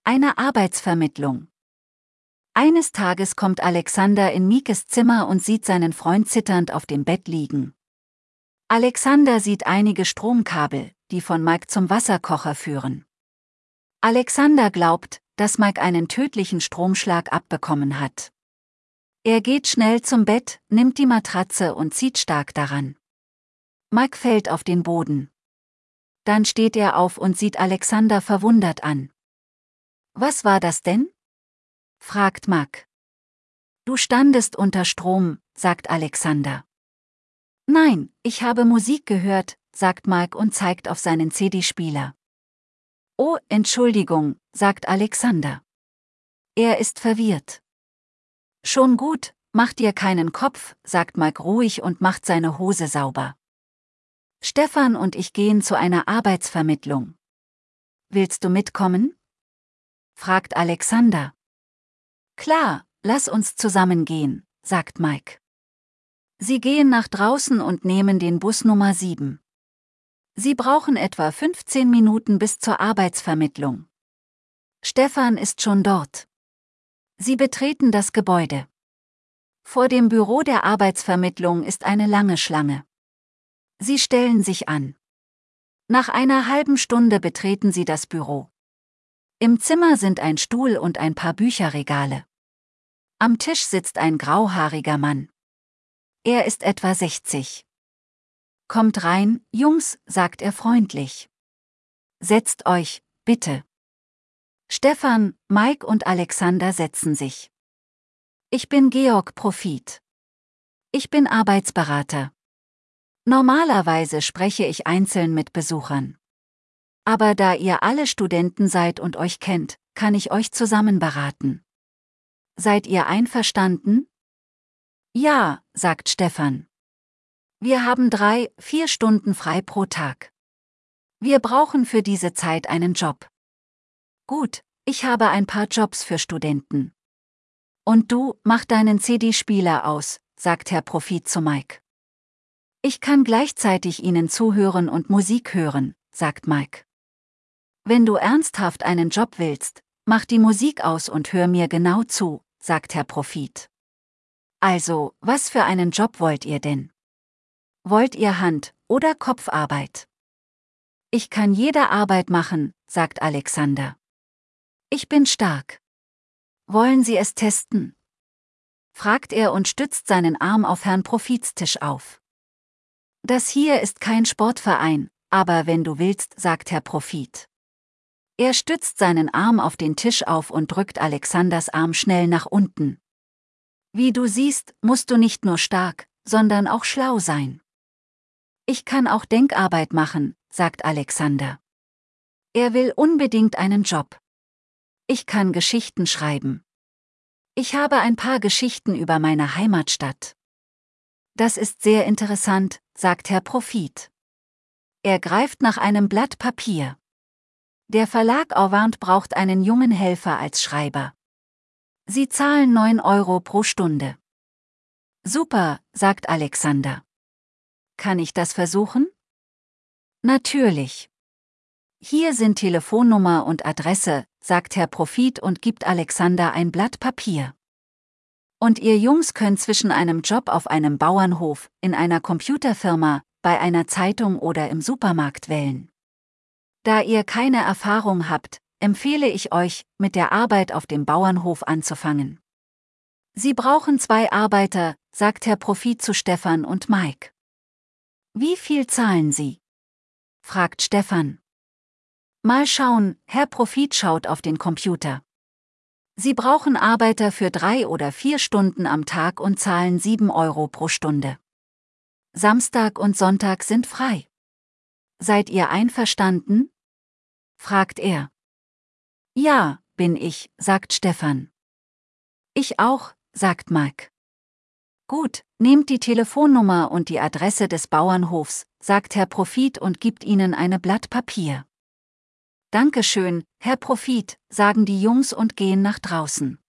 Eine Arbeitsvermittlung. Eines Tages kommt Alexander in Mikes Zimmer und sieht seinen Freund zitternd auf dem Bett liegen. Alexander sieht einige Stromkabel, die von Mike zum Wasserkocher führen. Alexander glaubt, dass Mike einen tödlichen Stromschlag abbekommen hat. Er geht schnell zum Bett, nimmt die Matratze und zieht stark daran. Mike fällt auf den Boden. Dann steht er auf und sieht Alexander verwundert an. »Was war das denn?« fragt Mike. »Du standest unter Strom«, sagt Alexander. »Nein, ich habe Musik gehört«, sagt Mike und zeigt auf seinen CD-Spieler. »Oh, Entschuldigung«, sagt Alexander. Er ist verwirrt. »Schon gut, mach dir keinen Kopf«, sagt Mike ruhig und macht seine Hose sauber. »Stefan und ich gehen zu einer Arbeitsvermittlung. Willst du mitkommen?« fragt Alexander. »Klar, lass uns zusammen gehen«, sagt Mike. Sie gehen nach draußen und nehmen den Bus Nummer 7. Sie brauchen etwa 15 Minuten bis zur Arbeitsvermittlung. Stefan ist schon dort. Sie betreten das Gebäude. Vor dem Büro der Arbeitsvermittlung ist eine lange Schlange. Sie stellen sich an. Nach einer halben Stunde betreten sie das Büro. Im Zimmer sind ein Stuhl und ein paar Bücherregale. Am Tisch sitzt ein grauhaariger Mann. Er ist etwa 60. »Kommt rein, Jungs«, sagt er freundlich. »Setzt euch, bitte.« Stefan, Mike und Alexander setzen sich. »Ich bin Georg Profit. Ich bin Arbeitsberater. Normalerweise spreche ich einzeln mit Besuchern. Aber da ihr alle Studenten seid und euch kennt, kann ich euch zusammen beraten. Seid ihr einverstanden?« »Ja«, sagt Stefan. »Wir haben 3-4 Stunden frei pro Tag. Wir brauchen für diese Zeit einen Job.« »Gut, ich habe ein paar Jobs für Studenten.« »Und du, mach deinen CD-Spieler aus«, sagt Herr Profit zu Mike. »Ich kann gleichzeitig Ihnen zuhören und Musik hören«, sagt Mike. »Wenn du ernsthaft einen Job willst, mach die Musik aus und hör mir genau zu«, sagt Herr Profit. »Also, was für einen Job wollt ihr denn? Wollt ihr Hand- oder Kopfarbeit?« »Ich kann jede Arbeit machen«, sagt Alexander. »Ich bin stark. Wollen Sie es testen?« fragt er und stützt seinen Arm auf Herrn Profits Tisch auf. »Das hier ist kein Sportverein, aber wenn du willst«, sagt Herr Profit. Er stützt seinen Arm auf den Tisch auf und drückt Alexanders Arm schnell nach unten. »Wie du siehst, musst du nicht nur stark, sondern auch schlau sein.« »Ich kann auch Denkarbeit machen«, sagt Alexander. Er will unbedingt einen Job. »Ich kann Geschichten schreiben. Ich habe ein paar Geschichten über meine Heimatstadt.« »Das ist sehr interessant«, sagt Herr Profit. Er greift nach einem Blatt Papier. Der Verlag Auwand braucht einen jungen Helfer als Schreiber. Sie zahlen 9 Euro pro Stunde. »Super«, sagt Alexander. »Kann ich das versuchen?« »Natürlich. Hier sind Telefonnummer und Adresse«, sagt Herr Profit und gibt Alexander ein Blatt Papier. »Und ihr Jungs könnt zwischen einem Job auf einem Bauernhof, in einer Computerfirma, bei einer Zeitung oder im Supermarkt wählen. Da ihr keine Erfahrung habt, empfehle ich euch, mit der Arbeit auf dem Bauernhof anzufangen. Sie brauchen 2 Arbeiter«, sagt Herr Profit zu Stefan und Mike. »Wie viel zahlen Sie?« fragt Stefan. »Mal schauen«, Herr Profit schaut auf den Computer. Sie brauchen Arbeiter für 3 oder 4 Stunden am Tag und zahlen 7 Euro pro Stunde. Samstag und Sonntag sind frei. Seid ihr einverstanden?« fragt er. »Ja, bin ich«, sagt Stefan. »Ich auch«, sagt Mike. »Gut, nehmt die Telefonnummer und die Adresse des Bauernhofs«, sagt Herr Profit und gibt ihnen eine Blatt Papier. »Dankeschön, Herr Profit«, sagen die Jungs und gehen nach draußen.